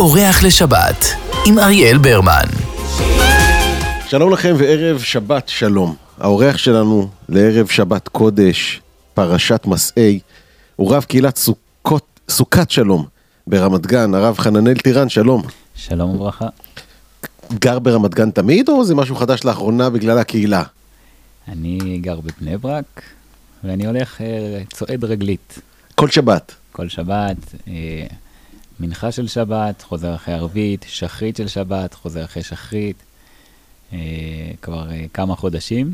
אורח לשבת עם אריאל ברמן. שלום לכם וערב שבת שלום. האורח שלנו לערב שבת קודש, פרשת מסעי, הוא רב קהילת סוכת שלום ברמת גן, הרב חננאל טירן, שלום. שלום וברכה. גר ברמת גן תמיד או זה משהו חדש לאחרונה בגלל הקהילה? אני גר בבני ברק ואני הולך צועד רגלית. כל שבת? כל שבת, מנחה של שבת, חוזר אחרי ערבית, שחרית של שבת, חוזר אחרי שחרית, כבר כמה חודשים.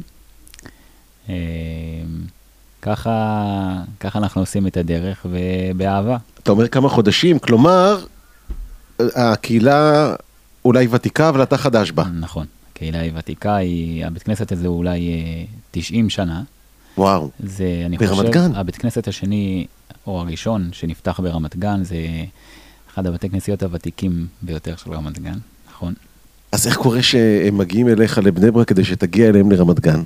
ככה אנחנו עושים את הדרך ובאהבה. אתה אומר כמה חודשים, כלומר הקהילה אולי ותיקה אבל אתה חדש בה. נכון, הקהילה היא ותיקה, הבית כנסת הזה הוא אולי 90 שנה. וואו, ברמת גן? הבית כנסת השני או הראשון שנפתח ברמת גן, זה אחד הבתי כנסיות הוותיקים ביותר של רמת גן, נכון? אז איך קורה שהם מגיעים אליך לבני ברק כדי שתגיע אליהם לרמת גן?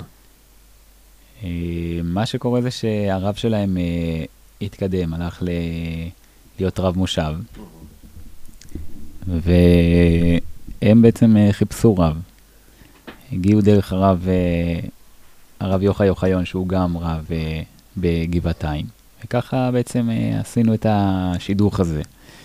מה שקורה זה שהרב שלהם התקדם, הלך להיות רב מושב, והם בעצם חיפשו רב. הגיעו דרך הרב יוחאי אוחיון, שהוא גם רב בגבעתיים. וככה בעצם עשינו את השידוך הזה.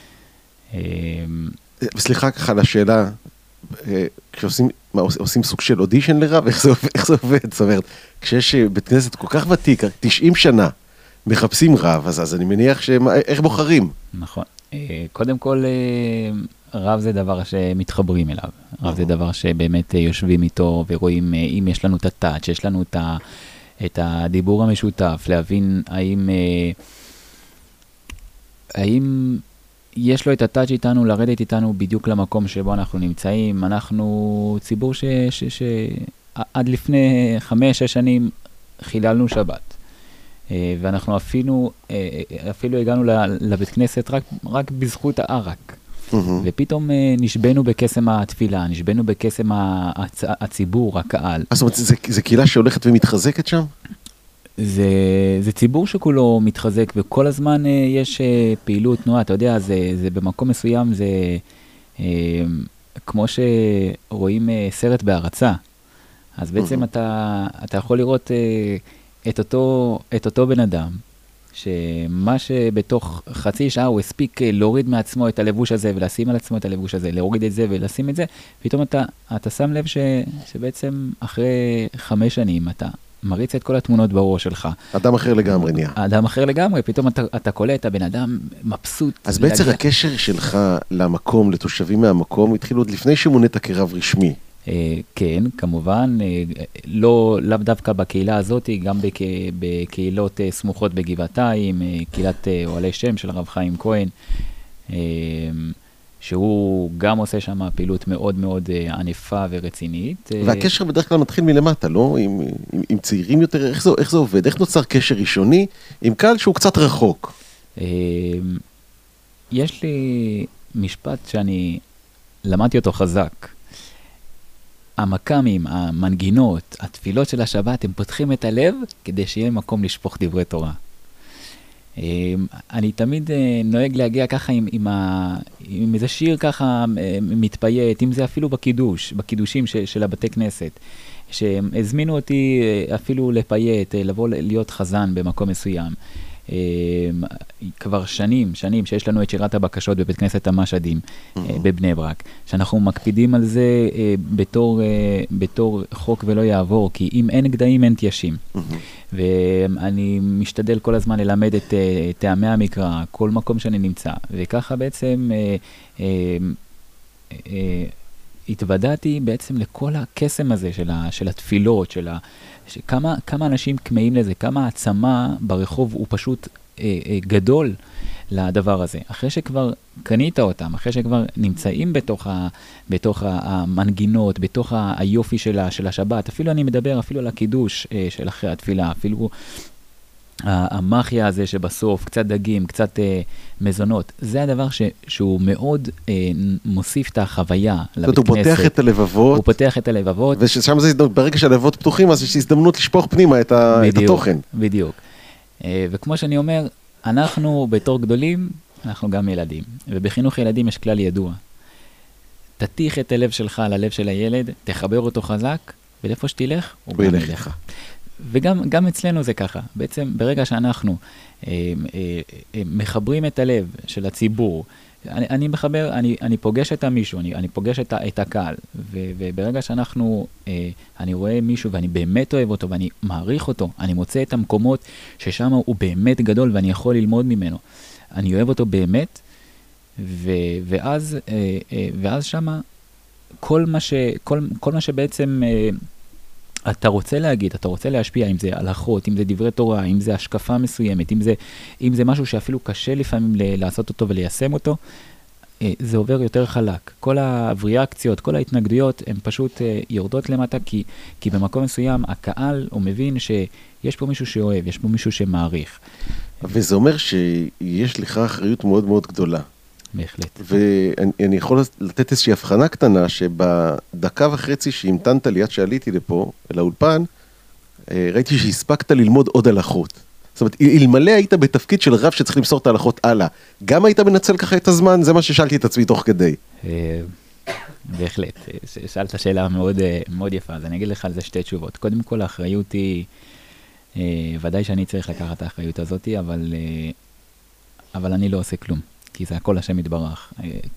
סליחה ככה לשאלה, כשעושים סוג של אודישן לרב, איך זה עובד? זאת אומרת, כשיש בית כנסת כל כך ותיק, 90 שנה, מחפשים רב, אז אני מניח איך בוחרים? נכון. קודם כל, רב זה דבר שמתחברים אליו. רב זה דבר שבאמת יושבים איתו ורואים אם יש לנו את הטאץ', יש לנו את הדיבור המשותף, להבין האם יש לו את הטאץ' איתנו, לרדת איתנו בדיוק למקום שבו אנחנו נמצאים. אנחנו ציבור שעד לפני 5-6 שנים חיללנו שבת. ואנחנו אפילו הגענו לבית כנסת רק בזכות הערק. ופתאום נשבנו בקסם התפילה, נשבנו בקסם הציבור, הקהל. זאת אומרת, זה קהילה שהולכת ומתחזקת שם? זה ציבור שכולו מתחזק, וכל הזמן יש פעילות תנועה. אתה יודע, זה במקום מסוים, זה כמו שרואים סרט בהרצה. אז בעצם אתה יכול לראות את אותו בן אדם, שמה שבתוך חצי שעה הוא הספיק להוריד מעצמו את הלבוש הזה, ולשים על עצמו את הלבוש הזה, להוריד את זה ולשים את זה, פתאום אתה שם לב שבעצם אחרי 5 שנים אתה מריץ את כל התמונות בראש שלך. אדם אחר לגמרי נהיה. אדם אחר לגמרי, פתאום אתה קולט, הבן אדם מבסוט. אז בעצם הקשר שלך למקום, לתושבים מהמקום, התחיל עוד לפני שמונית כרב רשמי. כן, כמובן, לאו דווקא בקהילה הזאת, גם בקהילות סמוכות בגבעתיים, קהילת אוהלי שם של הרב חיים כהן, שהוא גם עושה שם פעילות מאוד מאוד ענפה ורצינית. והקשר בדרך כלל מתחיל מלמטה, לא? עם צעירים יותר, איך זה עובד? איך נוצר קשר ראשוני עם קהל שהוא קצת רחוק? יש לי משפט שאני למדתי אותו חזק. המקמים, המנגינות, התפילות של השבת, הם פותחים את הלב כדי שיהיה מקום לשפוך דברי תורה. אני תמיד נוהג להגיע ככה עם איזה שיר ככה מתפייט, אם זה אפילו בקידושים של הבתי כנסת, שהזמינו אותי אפילו לפייט, לבוא להיות חזן במקום מסוים. כבר שנים שיש לנו את שירת הבקשות בבית כנסת המשדים בבני ברק, שאנחנו מקפידים על זה בתור חוק ולא יעבור, כי אם אין גדיים אין תיישים. ואני משתדל כל הזמן ללמד את טעמי המקרא, כל מקום שאני נמצא, וככה בעצם התוודעתי בעצם לכל הקסם הזה של התפילות, כמה אנשים כמאים לזה, כמה העצמה ברחוב הוא פשוט גדול לדבר הזה. אחרי שכבר קנית אותם, אחרי שכבר נמצאים בתוך המנגינות, בתוך היופי של השבת, אפילו אני מדבר אפילו על הקידוש של אחרי התפילה, אפילו המחיה הזה שבסוף, קצת דגים, קצת מזונות, זה הדבר שהוא מאוד מוסיף את החוויה לבית כנסת. הוא פותח את הלבבות. הוא פותח את הלבבות. ושם זה הזדמנות, ברגע שהלבבות פתוחים, אז יש הזדמנות לשפוך פנימה את התוכן. בדיוק. וכמו שאני אומר, אנחנו בתור גדולים, אנחנו גם ילדים. ובחינוך ילדים יש כלל ידוע, תתיך את הלב שלך על הלב של הילד, תחבר אותו חזק, ולאיפה שתלך, הוא גם ילך. וגם אצלנו זה ככה. בעצם ברגע שאנחנו מחברים את הלב של הציבור, אני פוגש את המישהו, אני פוגש את הקהל, וברגע שאנחנו, אני רואה מישהו ואני באמת אוהב אותו ואני מעריך אותו, אני מוצא את המקומות ששם הוא באמת גדול ואני יכול ללמוד ממנו. אני אוהב אותו באמת, ואז שמה כל מה שבעצם אתה רוצה להגיד, אתה רוצה להשפיע, אם זה הלכות, אם זה דברי תורה, אם זה השקפה מסוימת, אם זה משהו שאפילו קשה לפעמים לעשות אותו וליישם אותו, זה עובר יותר חלק. כל הריאקציות, כל ההתנגדויות, הן פשוט יורדות למטה, כי במקום מסוים הקהל הוא מבין שיש פה מישהו שאוהב, יש פה מישהו שמעריך. וזה אומר שיש לך אחריות מאוד מאוד גדולה. בהחלט. ואני יכול לתת איזושהי הבחנה קטנה, שבדקה וחצי שהמתנת לי עד שעליתי לפה, לאולפן, ראיתי שהספקת ללמוד עוד הלכות. זאת אומרת, אלמלא היית בתפקיד של רב שצריך למסור את ההלכות הלאה, גם היית מנצל ככה את הזמן? זה מה ששאלתי את עצמי תוך כדי. בהחלט. שאלת שאלה מאוד, מאוד יפה, אז אני אגיד לך על זה שתי תשובות. קודם כל, האחריות היא, ודאי שאני צריך לקחת את האחריות הזאת, אבל אני לא עושה כלום. כי זה הכל השם יתברך.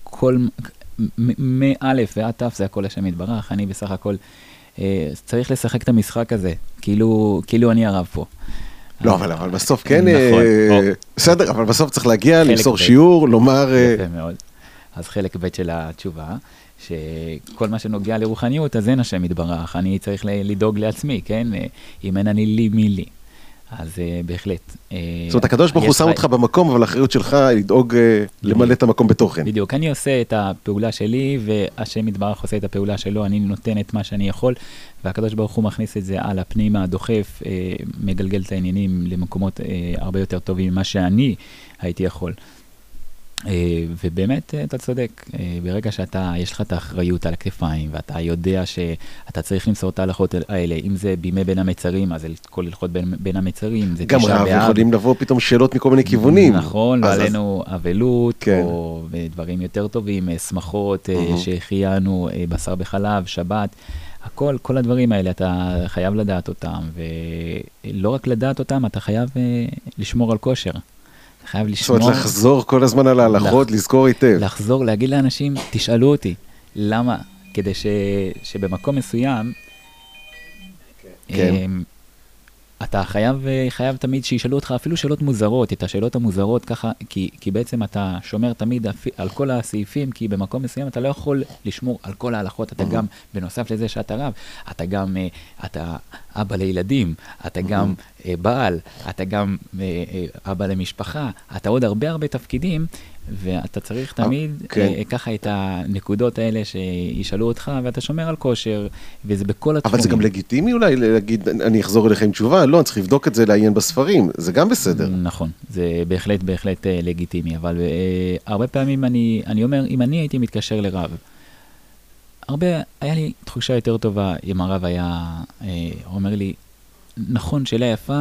מאלף ועד תף זה הכל השם יתברך. אני בסך הכל צריך לשחק את המשחק הזה, כאילו אני הרב פה. לא, אבל בסוף כן, בסדר, אבל בסוף צריך להגיע, למסור שיעור, לומר... יפה מאוד. אז חלק ב' של התשובה, שכל מה שנוגע לרוחניות, אז אין השם יתברך. אני צריך לדאוג לעצמי, כן? אם אין אני לי, מי לי. אז בהחלט. זאת אומרת, הקדוש ברוך הוא שם אותך במקום, אבל האחריות שלך לדאוג למלא את המקום בתוכן. בדיוק, אני עושה את הפעולה שלי, והשם יתברך עושה את הפעולה שלו, אני נותן את מה שאני יכול, והקדוש ברוך הוא מכניס את זה על הפנים הדוחף, מגלגל את העניינים למקומות הרבה יותר טובים ממה שאני הייתי יכול. ובאמת אתה צודק, ברגע יש לך את האחריות על הכתפיים, ואתה יודע שאתה צריך למסור את ההלכות האלה, אם זה בימי בין המצרים, אז כל הלכות בין המצרים, זה גם רב יכולים לבוא פתאום שאלות מכל מיני כיוונים. נכון, ועלינו אבלות, או דברים יותר טובים, שמחות שהחיינו, בשר בחלב, שבת, כל הדברים האלה אתה חייב לדעת אותם, ולא רק לדעת אותם, אתה חייב לשמור על כושר. חייב לשמור... זאת אומרת, לחזור כל הזמן על ההלכות, לזכור היטב. לחזור, להגיד לאנשים, תשאלו אותי, למה? כדי שבמקום מסוים, אתה חייב תמיד שישאלו אותך אפילו שאלות מוזרות, את השאלות המוזרות ככה, כי בעצם אתה שומר תמיד על כל הסעיפים, כי במקום מסוים אתה לא יכול לשמור על כל ההלכות, אתה גם, בנוסף לזה שאתה רב, אתה גם, אתה אבא לילדים, אתה גם בעל, אתה גם אבא למשפחה, אתה עוד הרבה תפקידים, ואתה צריך תמיד ככה את הנקודות האלה שישאלו אותך, ואתה שומר על כושר, וזה בכל התחומים. אבל זה גם לגיטימי אולי להגיד, אני אחזור אליך עם תשובה, לא, אני צריך לבדוק את זה, לעיין בספרים, זה גם בסדר. נכון, זה בהחלט לגיטימי, אבל הרבה פעמים אני אומר, אם אני הייתי מתקשר לרב, היה לי תחושה יותר טובה, אם הרב היה אומר לי, נכון, שאלה יפה,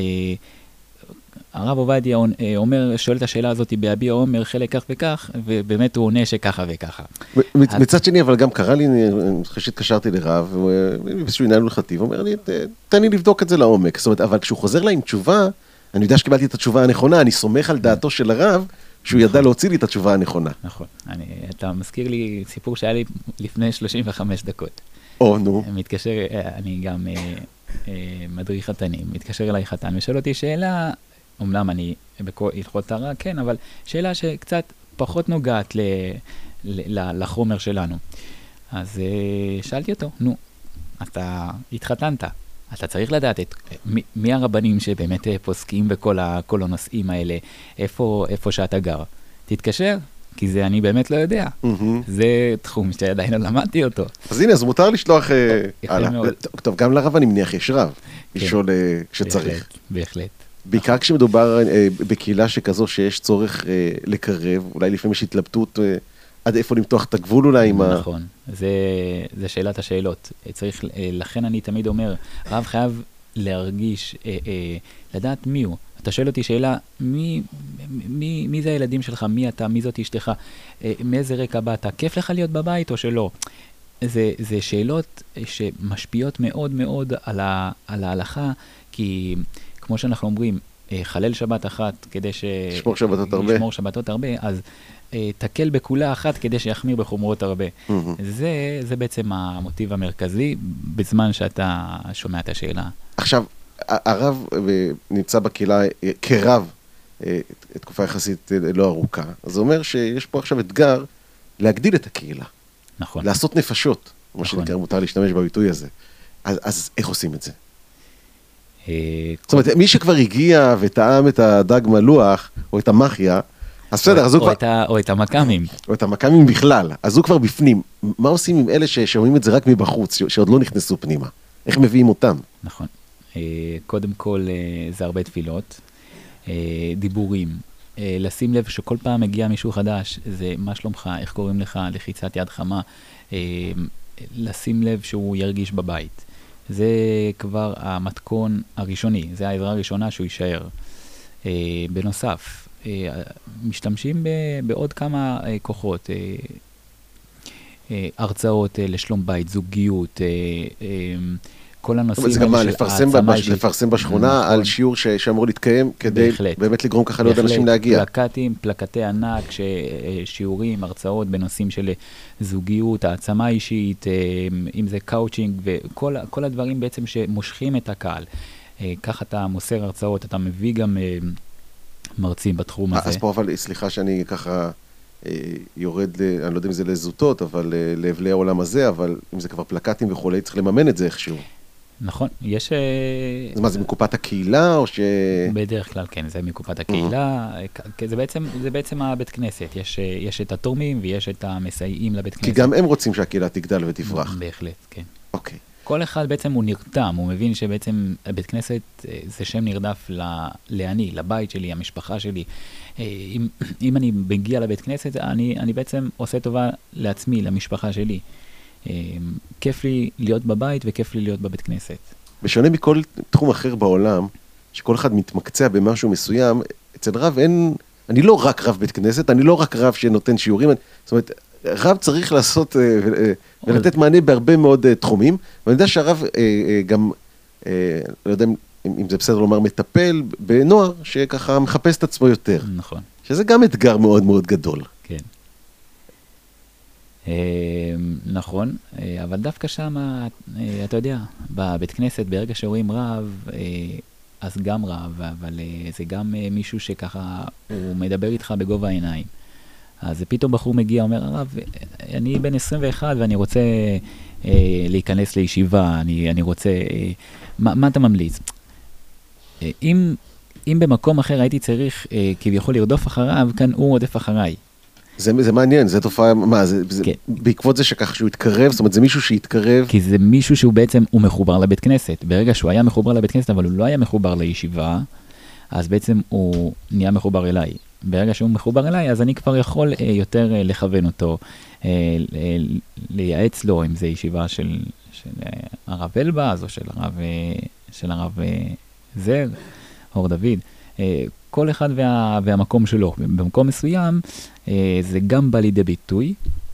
הרב עובדיה שואל את השאלה הזאת בהביע עומר חלק כך וכך, ובאמת הוא עונה שככה וככה. מצד שני, אבל גם קרה לי, אחרי שהתקשרתי לרב, באיזשהו עניין הלכתי, הוא אומר לי, תן לי לבדוק את זה לעומק. זאת אומרת, אבל כשהוא חוזר לה עם תשובה, אני יודע שקיבלתי את התשובה הנכונה, אני סומך על דעתו של הרב, שהוא ידע להוציא לי את התשובה הנכונה. נכון. אתה מזכיר לי סיפור שהיה לי לפני 35 דקות. נו. אני גם מדריך חתנים, מתקשר אליי חתן, ושאל אותי שאלה, אומנם אני הלכות טהרה, כן, אבל שאלה שקצת פחות נוגעת לחומר שלנו. אז שאלתי אותו, אתה התחתנת, אתה צריך לדעת מי הרבנים שבאמת פוסקים בכל הנושאים האלה, איפה שאתה גר. תתקשר, כי זה אני באמת לא יודע. זה תחום שעדיין לא למדתי אותו. אז הנה, אז מותר לשלוח הלאה. טוב, גם לרב אני מניח יש רב, לשאול כשצריך. בהחלט. בעיקר כשמדובר בקהילה שכזו שיש צורך לקרב, אולי לפעמים יש התלבטות עד איפה למתוח את הגבול אולי עם נכון, זה שאלת השאלות. לכן אני תמיד אומר, רב חייב להרגיש, לדעת מי הוא. אתה שואל אותי שאלה, מי זה הילדים שלך, מי אתה, מי זאת אשתך, מאיזה רקע באת, כיף לך להיות בבית או שלא? זה שאלות שמשפיעות מאוד מאוד על ההלכה, כי כמו שאנחנו אומרים, חלל שבת אחת כדי לשמור שבתות הרבה, אז תקל בכולה אחת כדי שיחמיר בחומרות הרבה. זה בעצם המוטיב המרכזי בזמן שאתה שומע את השאלה. עכשיו, הרב נמצא בקהילה כרב תקופה יחסית לא ארוכה, אז זה אומר שיש פה עכשיו אתגר להגדיל את הקהילה. נכון. לעשות נפשות, כמו שנקרא, מותר להשתמש בביטוי הזה. אז איך עושים את זה? זאת אומרת, מי שכבר הגיע וטעם את הדג מלוח, או את המחיה, אז בסדר, אז הוא כבר... או את המקמים. או את המקמים בכלל, אז הוא כבר בפנים. מה עושים עם אלה ששומעים את זה רק מבחוץ, שעוד לא נכנסו פנימה? איך מביאים אותם? נכון. קודם כל, זה הרבה תפילות, דיבורים. לשים לב שכל פעם מגיע מישהו חדש, זה מה שלומך, איך קוראים לך, לחיצת יד חמה. לשים לב שהוא ירגיש בבית. זה כבר המתכון הראשוני, זה העזרה הראשונה שהוא יישאר. בנוסף, משתמשים בעוד כמה כוחות, הרצאות לשלום בית, זוגיות, כל הנושאים... זה גם מה, לפרסם בשכונה על שיעור שאמור להתקיים, כדי באמת לגרום ככה לעוד אנשים להגיע. פלקטי ענק, שיעורים, הרצאות בנושאים של זוגיות, העצמה אישית, אם זה קאוצ'ינג, וכל הדברים בעצם שמושכים את הקהל. ככה אתה מוסר הרצאות, אתה מביא גם מרצים בתחום הזה. אז פה אבל, סליחה שאני ככה יורד, אני לא יודע אם זה לזוטות, אבל להבלי העולם הזה, אבל אם זה כבר פלקטים וכולי, צריך לממן את זה איכשהו. נכון, יש... אז מה, זה מקופת הקהילה או ש... בדרך כלל כן, זה מקופת הקהילה, זה בעצם הבית כנסת, יש את התורמים ויש את המסייעים לבית כנסת. כי גם הם רוצים שהקהילה תגדל ותפרח. בהחלט, כן. אוקיי. כל אחד בעצם הוא נרתם, הוא מבין שבעצם הבית כנסת זה שם נרדף לעני, לבית שלי, המשפחה שלי. אם אני מגיע לבית כנסת, אני בעצם עושה טובה לעצמי, למשפחה שלי. כיף לי להיות בבית וכיף לי להיות בבית כנסת. בשונה מכל תחום אחר בעולם, שכל אחד מתמקצע במשהו מסוים, אצל רב אני לא רק רב בית כנסת, אני לא רק רב שנותן שיעורים, זאת אומרת, רב צריך לעשות ולתת מענה בהרבה מאוד תחומים, ואני יודע שהרב גם, לא יודע אם זה בסדר לומר, מטפל בנוער שככה מחפש את עצמו יותר. נכון. שזה גם אתגר מאוד מאוד גדול. כן. נכון, אבל דווקא שם, אתה יודע, בבית כנסת, ברגע שרואים רב, אז גם רב, אבל זה גם מישהו שככה, הוא מדבר איתך בגובה העיניים. אז פתאום בחור מגיע, אומר, הרב, אני בן 21 ואני רוצה להיכנס לישיבה, אני רוצה, מה אתה ממליץ? אם במקום אחר הייתי צריך כביכול לרדוף אחריו, כאן הוא רודף אחריי. זה מעניין, זה תופעה, מה, בעקבות זה שככה שהוא התקרב, זאת אומרת, זה מישהו שהתקרב. כי זה מישהו שהוא בעצם, הוא מחובר לבית כנסת. ברגע שהוא היה מחובר לבית כנסת, אבל הוא לא היה מחובר לישיבה, אז בעצם הוא נהיה מחובר אליי. ברגע שהוא מחובר אליי, אז אני כבר יכול יותר לכוון אותו, לייעץ לו, אם זה ישיבה של הרב אלבז, או של הרב זר, אור דוד. כל אחד והמקום שלו. במקום מסוים, זה גם בא לידי ביטוי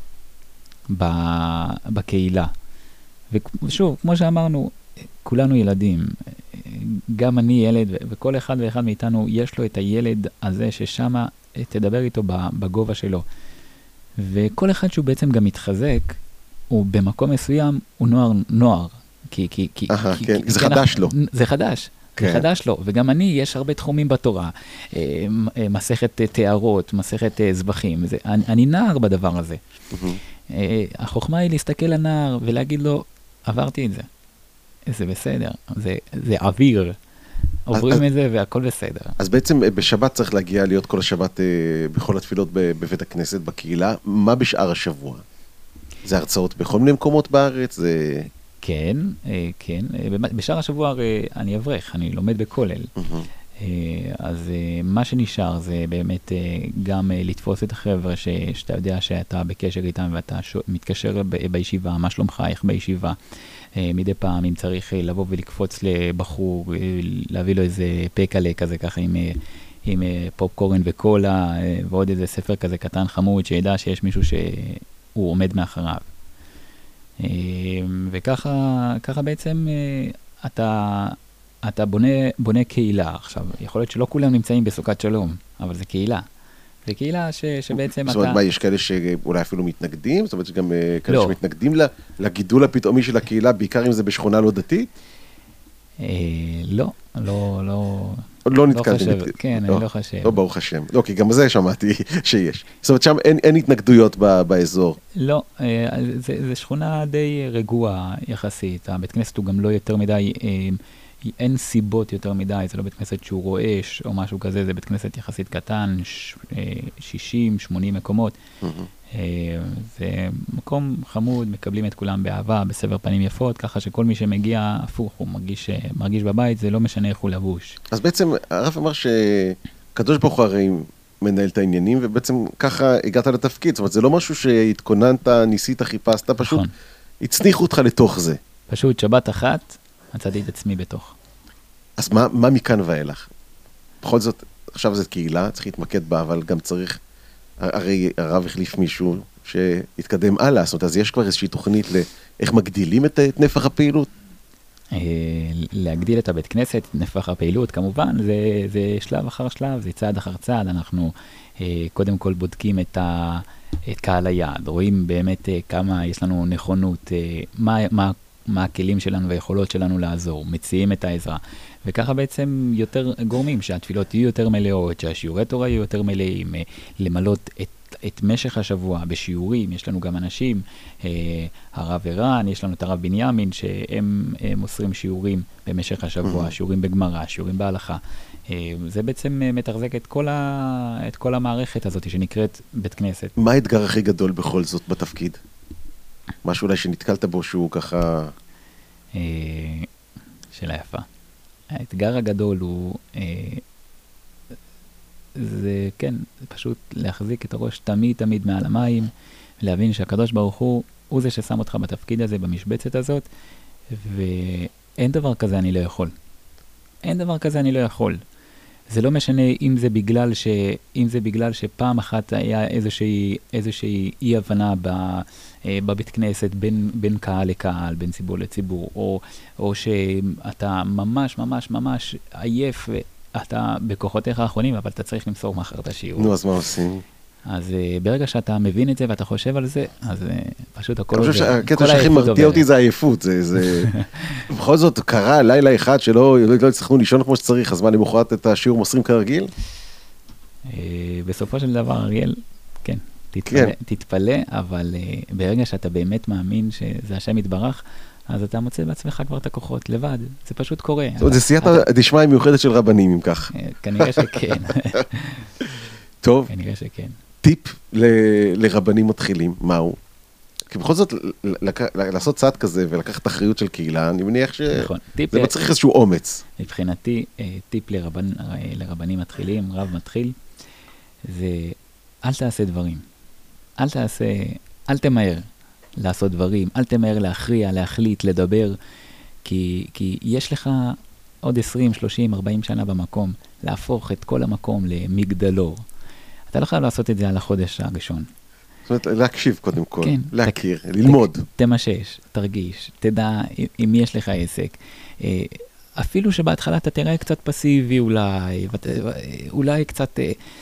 בקהילה. ושוב, כמו שאמרנו, כולנו ילדים. גם אני ילד, וכל אחד ואחד מאיתנו יש לו את הילד הזה ששם תדבר איתו בגובה שלו. וכל אחד שהוא בעצם גם מתחזק, הוא במקום מסוים, הוא נוער. כן, זה חדש לו. זה חדש. זה חדש לו, וגם אני, יש הרבה תחומים בתורה, מסכת תארות, מסכת זבחים, אני נער בדבר הזה. החוכמה היא להסתכל לנער ולהגיד לו, עברתי את זה, זה בסדר, זה אוויר, עוברים את זה והכל בסדר. אז בעצם בשבת צריך להגיע להיות כל השבת בכל התפילות בבית הכנסת, בקהילה, מה בשאר השבוע? זה הרצאות בכל מיני מקומות בארץ, זה... כן, כן. בשאר השבוע אני אברך, אני לומד בכולל. אז מה שנשאר זה באמת גם לתפוס את החבר'ה שאתה יודע שאתה בקשר איתם ואתה מתקשר בישיבה, מה שלומך, איך בישיבה, מדי פעם אם צריך לבוא ולקפוץ לבחור, להביא לו איזה פקלה כזה ככה עם פופקורן וקולה ועוד איזה ספר כזה קטן חמוד שידע שיש מישהו שהוא עומד מאחריו. וככה בעצם אתה בונה קהילה. עכשיו, יכול להיות שלא כולם נמצאים בסוכת שלום, אבל זה קהילה. זה קהילה שבעצם אתה... זאת אומרת, מה, יש כאלה שאולי אפילו מתנגדים? זאת אומרת, גם כאלה שמתנגדים לגידול הפתאומי של הקהילה, בעיקר אם זה בשכונה לא דתית? לא. לא נתקלתי. כן, אני לא חושב. לא, ברוך השם. לא, כי גם זה שמעתי שיש. זאת אומרת, שם אין התנגדויות באזור. לא, זה שכונה די רגועה יחסית. הבית כנסת הוא גם לא יותר מדי... אין סיבות יותר מדי, זה לא בית כנסת שהוא רועש או משהו כזה, זה בית כנסת יחסית קטן, 60-80 מקומות. זה מקום חמוד, מקבלים את כולם באהבה, בסבר פנים יפות, ככה שכל מי שמגיע הפוך, הוא מרגיש בבית, זה לא משנה איך הוא לבוש. אז בעצם הרב אמר שקדוש ברוך הוא הרי מנהל את העניינים, ובעצם ככה הגעת לתפקיד, זאת אומרת, זה לא משהו שהתכוננת, ניסית, חיפשת, פשוט הצניחו אותך לתוך זה. פשוט שבת אחת, מצאתי את עצמי בתוך. אז מה מכאן ואילך? בכל זאת, עכשיו זאת קהילה, צריך להתמקד בה, אבל גם צריך, הרי הרב החליף מישהו שהתקדם הלאה, זאת אומרת, אז יש כבר איזושהי תוכנית לאיך מגדילים את נפח הפעילות? להגדיל את הבית כנסת, את נפח הפעילות, כמובן, זה שלב אחר שלב, זה צעד אחר צעד, אנחנו קודם כל בודקים את קהל היעד, רואים באמת כמה יש לנו נכונות, מה הכלים שלנו והיכולות שלנו לעזור, מציעים את העזרה, וככה בעצם יותר גורמים שהתפילות יהיו יותר מלאות, שהשיעורי תורה יהיו יותר מלאים, למלות את משך השבוע בשיעורים. יש לנו גם אנשים, הרב ערן, יש לנו את הרב בנימין, שהם מוסרים שיעורים במשך השבוע, שיעורים בגמרא, שיעורים בהלכה. זה בעצם מתחזק את כל המערכת הזאת שנקראת בית כנסת. מה האתגר הכי גדול בכל זאת בתפקיד? משהו אולי שנתקלת בו שהוא ככה... שאלה יפה. האתגר הגדול הוא, זה כן, זה פשוט להחזיק את הראש תמיד מעל המים, להבין שהקדוש ברוך הוא זה ששם אותך בתפקיד הזה, במשבצת הזאת, ואין דבר כזה אני לא יכול. אין דבר כזה אני לא יכול. זה לא משנה אם זה בגלל שפעם אחת היה איזושהי אי הבנה בבית כנסת בין קהל לקהל, בין ציבור לציבור, או שאתה ממש עייף ואתה בכוחותיך האחרונים, אבל אתה צריך למסור מחר את השיעור. נו, אז מה עושים? אז ברגע שאתה מבין את זה ואתה חושב על זה, אז פשוט הכל עובר. אני חושב שהקטע שהכי מרתיע אותי זה העייפות. בכל זאת קרה לילה אחד שלא הצלחנו לישון כמו שצריך, אז מה, למחרת את השיעור מוסרים כרגיל? בסופו של דבר, אריאל, כן, תתפלא, אבל ברגע שאתה באמת מאמין שזה השם יתברך, אז אתה מוצא בעצמך כבר את הכוחות לבד. זה פשוט קורה. זאת אומרת, זה סייעתא דשמיא מיוחדת של רבנים, אם כך. כנראה שכן. טוב. כנראה שכן. טיפ לרבנים מתחילים, מהו? כי בכל זאת, לעשות צעד כזה ולקחת אחריות של קהילה, אני מניח שזה מצריך איזשהו אומץ. מבחינתי, טיפ לרבנים מתחילים, רב מתחיל, זה אל תעשה דברים. אל תמהר לעשות דברים, אל תמהר להכריע, להחליט, לדבר, כי יש לך עוד 20, 30, 40 שנה במקום, להפוך את כל המקום למגדלור. אתה לא חייב לעשות את זה על החודש הראשון. זאת אומרת, להקשיב קודם כל, כן, להכיר, ללמוד. תמשש, תרגיש, תדע אם יש לך עסק. אפילו שבהתחלה אתה תראה קצת פסיבי אולי קצת,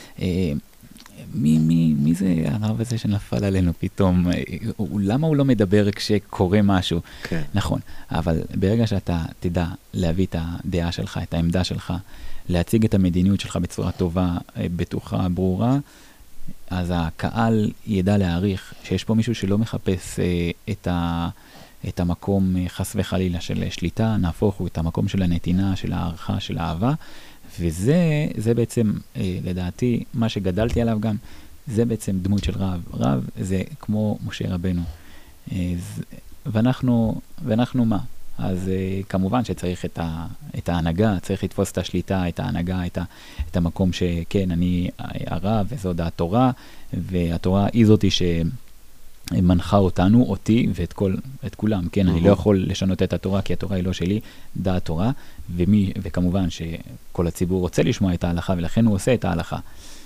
מי זה הרב הזה שנפל עלינו פתאום? למה הוא לא מדבר כשקורה משהו? כן. נכון, אבל ברגע שאתה תדע להביא את הדעה שלך, את העמדה שלך, להציג את המדיניות שלך בצורה טובה, בטוחה, ברורה, אז הקהל ידע להעריך שיש פה מישהו שלא מחפש את המקום חס וחלילה של שליטה, נהפוך הוא את המקום של הנתינה, של הערכה, של האהבה, וזה בעצם, לדעתי, מה שגדלתי עליו גם, זה בעצם דמות של רב. רב זה כמו משה רבנו. ואנחנו מה? אז כמובן שצריך את ההנהגה, צריך לתפוס את השליטה, את ההנהגה, את המקום שכן, אני הרב, וזו דעת תורה, והתורה היא זאתי שמנחה אותנו, אותי ואת כולם, כן, אני לא יכול לשנות את התורה, כי התורה היא לא שלי, דעת תורה, וכמובן שכל הציבור רוצה לשמוע את ההלכה, ולכן הוא עושה את ההלכה.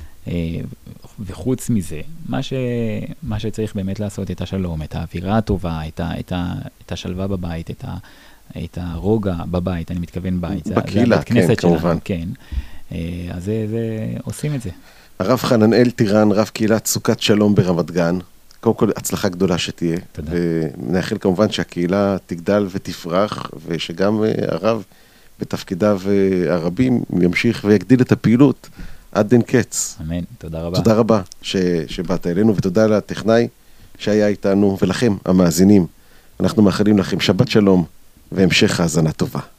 וחוץ מזה, מה שצריך באמת לעשות את השלום, את האווירה הטובה, את השלווה בבית, את הרוגע בבית, אני מתכוון בית. בקהילה, כן, כמובן. כן. אז זה עושים את זה. הרב חננאל טירן, רב קהילת סוכת שלום ברמת גן. קודם כל, הצלחה גדולה שתהיה. תודה. ונאחל כמובן שהקהילה תגדל ותפרח, ושגם הרב בתפקידיו הרבים ימשיך ויגדיל את הפעילות עד אין קץ. אמן, תודה רבה. תודה רבה שבאת אלינו, ותודה לטכנאי שהיה איתנו, ולכם, המאזינים. אנחנו מאחלים לכם שבת שלום, והמשך האזנה טובה.